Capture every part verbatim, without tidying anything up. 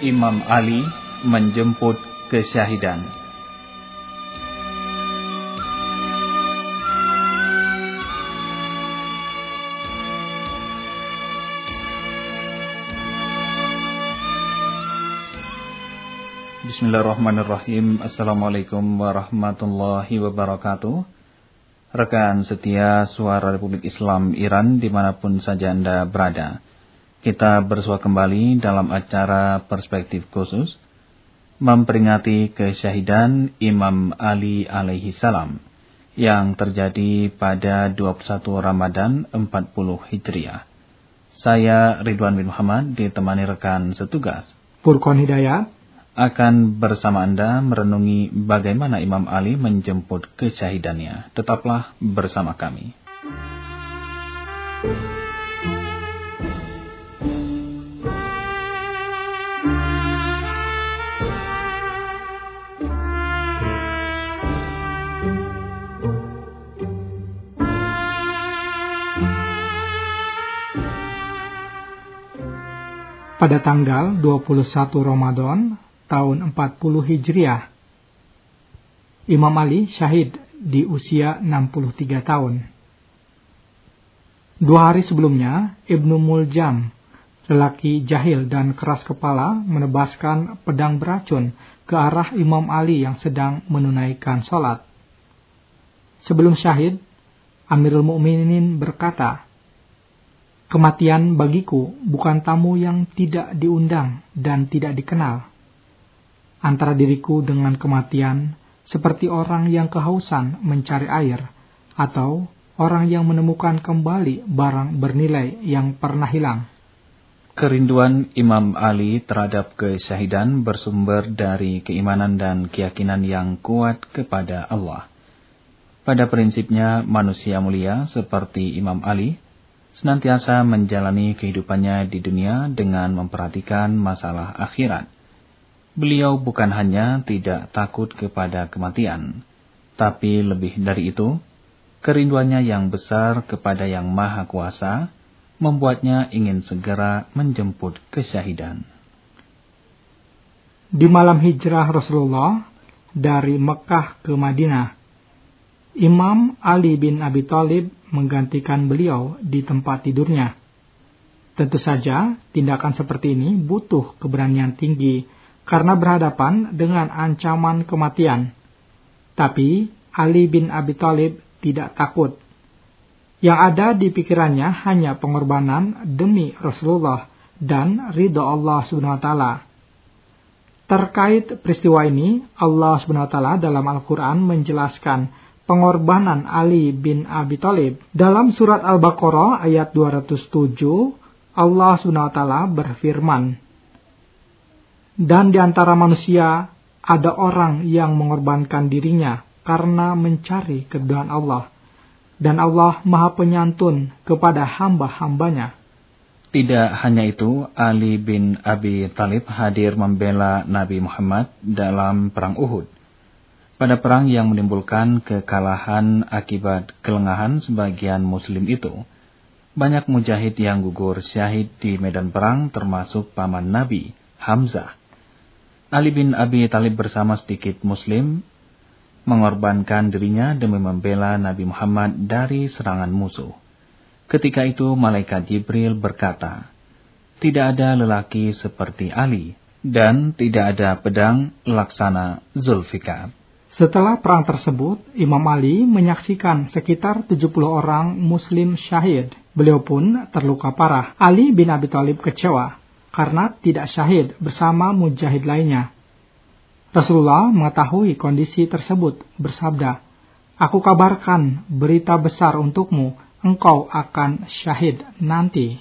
Imam Ali menjemput kesyahidan. Bismillahirrahmanirrahim. Assalamualaikum warahmatullahi wabarakatuh. Rekan setia Suara Republik Islam Iran dimanapun saja Anda berada, kita bersua kembali dalam acara Perspektif Khusus memperingati kesyahidan Imam Ali alaihi salam yang terjadi pada dua puluh satu Ramadan empat puluh Hijriah. Saya Ridwan bin Muhammad ditemani rekan setugas Furqan Hidayat akan bersama Anda merenungi bagaimana Imam Ali menjemput kesyahidannya. Tetaplah bersama kami. Pada tanggal dua puluh satu Ramadan tahun empat puluh Hijriah, Imam Ali syahid di usia enam puluh tiga tahun. Dua hari sebelumnya, Ibnu Muljam, lelaki jahil dan keras kepala, menebaskan pedang beracun ke arah Imam Ali yang sedang menunaikan sholat. Sebelum syahid, Amirul Mukminin berkata, "Kematian bagiku bukan tamu yang tidak diundang dan tidak dikenal. Antara diriku dengan kematian seperti orang yang kehausan mencari air, atau orang yang menemukan kembali barang bernilai yang pernah hilang." Kerinduan Imam Ali terhadap kesyahidan bersumber dari keimanan dan keyakinan yang kuat kepada Allah. Pada prinsipnya, manusia mulia seperti Imam Ali senantiasa menjalani kehidupannya di dunia dengan memperhatikan masalah akhirat. Beliau bukan hanya tidak takut kepada kematian, tapi lebih dari itu, kerinduannya yang besar kepada Yang Maha Kuasa membuatnya ingin segera menjemput kesyahidan. Di malam hijrah Rasulullah dari Mekah ke Madinah, Imam Ali bin Abi Thalib menggantikan beliau di tempat tidurnya. Tentu saja, tindakan seperti ini butuh keberanian tinggi karena berhadapan dengan ancaman kematian. Tapi Ali bin Abi Thalib tidak takut. Yang ada di pikirannya hanya pengorbanan demi Rasulullah dan ridha Allah subhanahu wa taala. Terkait peristiwa ini, Allah subhanahu wa taala dalam Al-Quran menjelaskan pengorbanan Ali bin Abi Thalib. Dalam surat Al-Baqarah ayat dua ratus tujuh, Allah subhanahu wa taala berfirman, "Dan di antara manusia ada orang yang mengorbankan dirinya karena mencari keridhaan Allah, dan Allah Maha Penyantun kepada hamba-hambanya." Tidak hanya itu, Ali bin Abi Thalib hadir membela Nabi Muhammad dalam perang Uhud. Pada perang yang menimbulkan kekalahan akibat kelengahan sebagian muslim itu, banyak mujahid yang gugur syahid di medan perang termasuk paman Nabi, Hamzah. Ali bin Abi Thalib bersama sedikit muslim mengorbankan dirinya demi membela Nabi Muhammad dari serangan musuh. Ketika itu malaikat Jibril berkata, "Tidak ada lelaki seperti Ali, dan tidak ada pedang laksana Zulfikar." Setelah perang tersebut, Imam Ali menyaksikan sekitar tujuh puluh orang muslim syahid. Beliau pun terluka parah. Ali bin Abi Thalib kecewa karena tidak syahid bersama mujahid lainnya. Rasulullah mengetahui kondisi tersebut, bersabda, "Aku kabarkan berita besar untukmu, engkau akan syahid nanti."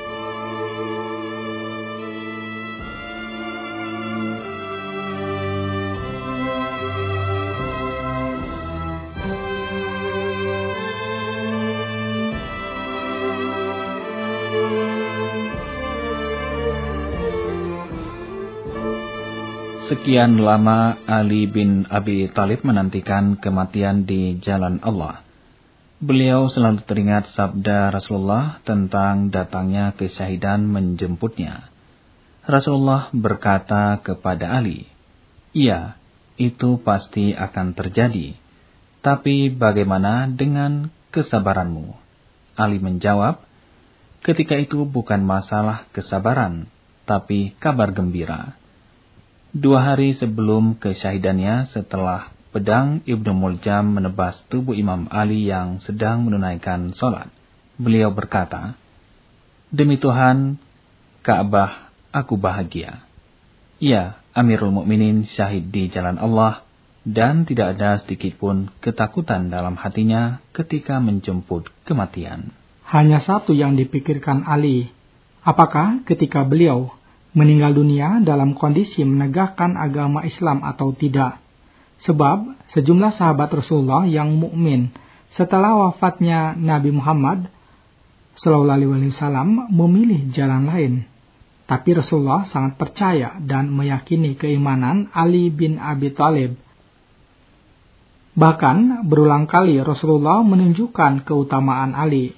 Sekian lama Ali bin Abi Thalib menantikan kematian di jalan Allah. Beliau selalu teringat sabda Rasulullah tentang datangnya kesyahidan menjemputnya. Rasulullah berkata kepada Ali, "Iya, itu pasti akan terjadi. Tapi bagaimana dengan kesabaranmu?" Ali menjawab, "Ketika itu bukan masalah kesabaran, tapi kabar gembira." Dua hari sebelum kesyahidannya, setelah pedang Ibnu Muljam menebas tubuh Imam Ali yang sedang menunaikan sholat, beliau berkata, "Demi Tuhan, Ka'bah, aku bahagia. Ya, Amirul Mukminin syahid di jalan Allah, dan tidak ada sedikit pun ketakutan dalam hatinya ketika menjemput kematian." Hanya satu yang dipikirkan Ali, apakah ketika beliau meninggal dunia dalam kondisi menegakkan agama Islam atau tidak. Sebab sejumlah sahabat Rasulullah yang mukmin setelah wafatnya Nabi Muhammad Shallallahu Alaihi Wasallam memilih jalan lain. Tapi Rasulullah sangat percaya dan meyakini keimanan Ali bin Abi Thalib. Bahkan berulang kali Rasulullah menunjukkan keutamaan Ali.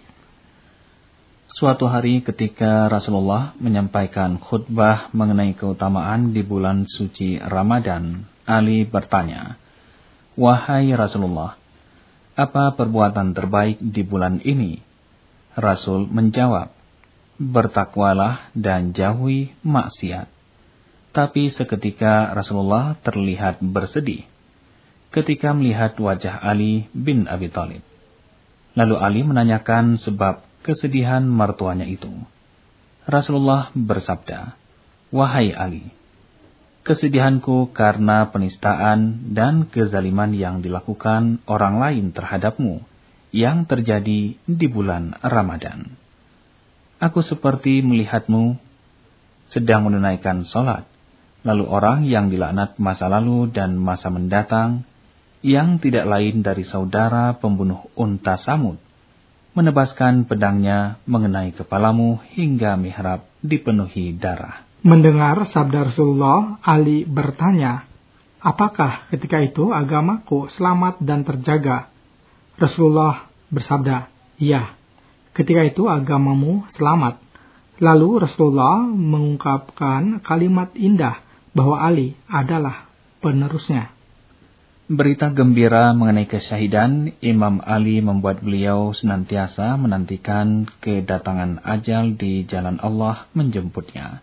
Suatu hari ketika Rasulullah menyampaikan khutbah mengenai keutamaan di bulan suci Ramadan, Ali bertanya, "Wahai Rasulullah, apa perbuatan terbaik di bulan ini?" Rasul menjawab, "Bertakwalah dan jauhi maksiat." Tapi seketika Rasulullah terlihat bersedih ketika melihat wajah Ali bin Abi Thalib. Lalu Ali menanyakan sebab kesedihan mertuanya itu. Rasulullah bersabda, "Wahai Ali, kesedihanku karena penistaan dan kezaliman yang dilakukan orang lain terhadapmu yang terjadi di bulan Ramadan. Aku seperti melihatmu sedang menunaikan sholat, lalu orang yang dilaknat masa lalu dan masa mendatang, yang tidak lain dari saudara pembunuh unta Samud, menebaskan pedangnya mengenai kepalamu hingga mihrab dipenuhi darah." Mendengar sabda Rasulullah, Ali bertanya, "Apakah ketika itu agamaku selamat dan terjaga?" Rasulullah bersabda, "Iya, ketika itu agamamu selamat." Lalu Rasulullah mengungkapkan kalimat indah bahwa Ali adalah penerusnya. Berita gembira mengenai kesyahidan Imam Ali membuat beliau senantiasa menantikan kedatangan ajal di jalan Allah menjemputnya.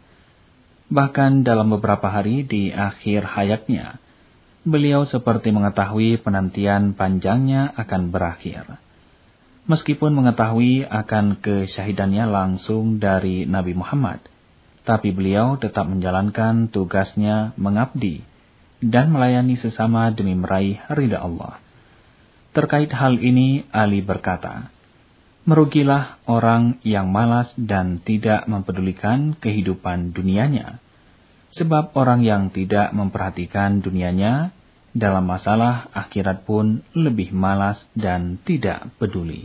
Bahkan dalam beberapa hari di akhir hayatnya, beliau seperti mengetahui penantian panjangnya akan berakhir. Meskipun mengetahui akan kesyahidannya langsung dari Nabi Muhammad, tapi beliau tetap menjalankan tugasnya mengabdi dan melayani sesama demi meraih ridha Allah. Terkait hal ini, Ali berkata, "Merugilah orang yang malas dan tidak mempedulikan kehidupan dunianya. Sebab orang yang tidak memperhatikan dunianya, dalam masalah akhirat pun lebih malas dan tidak peduli."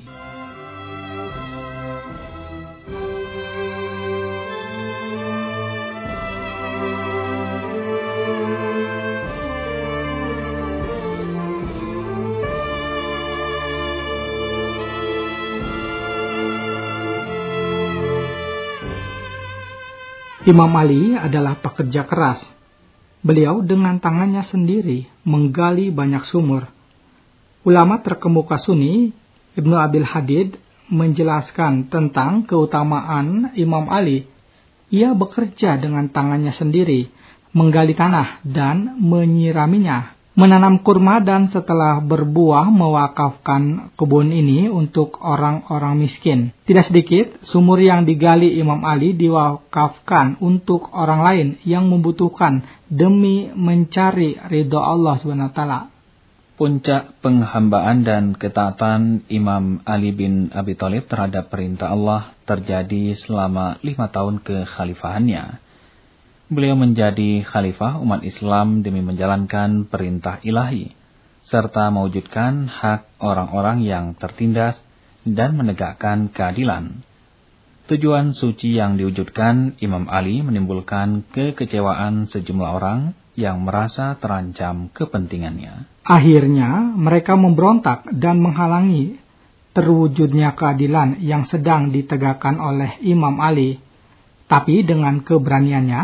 Imam Ali adalah pekerja keras. Beliau dengan tangannya sendiri menggali banyak sumur. Ulama terkemuka Sunni, Ibnu Abil Hadid, menjelaskan tentang keutamaan Imam Ali. Ia bekerja dengan tangannya sendiri, menggali tanah dan menyiraminya, menanam kurma dan setelah berbuah mewakafkan kebun ini untuk orang-orang miskin. Tidak sedikit sumur yang digali Imam Ali diwakafkan untuk orang lain yang membutuhkan demi mencari ridho Allah subhanahu wa taala. Puncak penghambaan dan ketaatan Imam Ali bin Abi Thalib terhadap perintah Allah terjadi selama lima tahun kekhalifahannya. Beliau menjadi khalifah umat Islam demi menjalankan perintah ilahi, serta mewujudkan hak orang-orang yang tertindas dan menegakkan keadilan. Tujuan suci yang diwujudkan Imam Ali menimbulkan kekecewaan sejumlah orang yang merasa terancam kepentingannya. Akhirnya mereka memberontak dan menghalangi terwujudnya keadilan yang sedang ditegakkan oleh Imam Ali. Tapi dengan keberaniannya,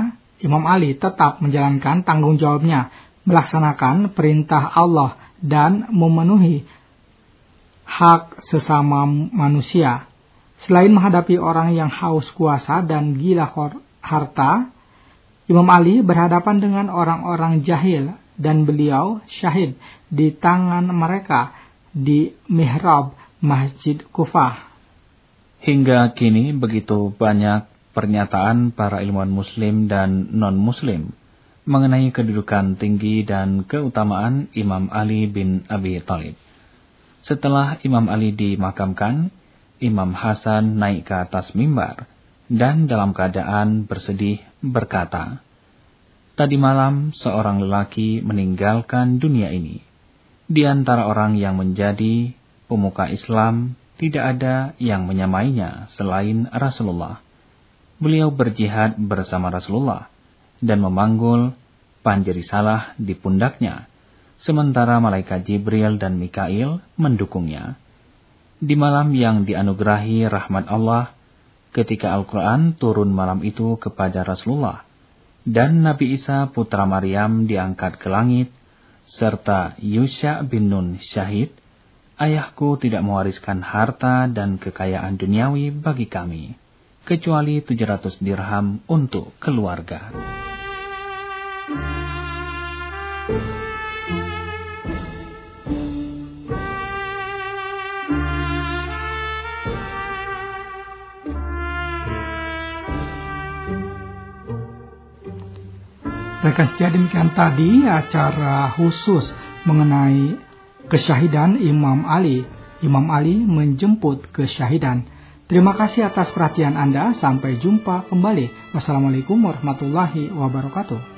Imam Ali tetap menjalankan tanggung jawabnya, melaksanakan perintah Allah dan memenuhi hak sesama manusia. Selain menghadapi orang yang haus kuasa dan gila harta, Imam Ali berhadapan dengan orang-orang jahil dan beliau syahid di tangan mereka di mihrab Masjid Kufah. Hingga kini begitu banyak pernyataan para ilmuwan muslim dan non-muslim mengenai kedudukan tinggi dan keutamaan Imam Ali bin Abi Thalib. Setelah Imam Ali dimakamkan, Imam Hasan naik ke atas mimbar dan dalam keadaan bersedih berkata, "Tadi malam seorang lelaki meninggalkan dunia ini. Di antara orang yang menjadi pemuka Islam, tidak ada yang menyamainya selain Rasulullah. Beliau berjihad bersama Rasulullah dan memanggul panjeri salah di pundaknya, sementara malaikat Jibril dan Mikail mendukungnya. Di malam yang dianugerahi rahmat Allah, ketika Al-Quran turun malam itu kepada Rasulullah, dan Nabi Isa putra Maryam diangkat ke langit, serta Yusha bin Nun syahid, ayahku tidak mewariskan harta dan kekayaan duniawi bagi kami, kecuali tujuh ratus dirham untuk keluarga." Rekan setia, demikian tadi acara khusus mengenai kesyahidan Imam Ali. Imam Ali menjemput kesyahidan. Terima kasih atas perhatian Anda. Sampai jumpa kembali. Wassalamualaikum warahmatullahi wabarakatuh.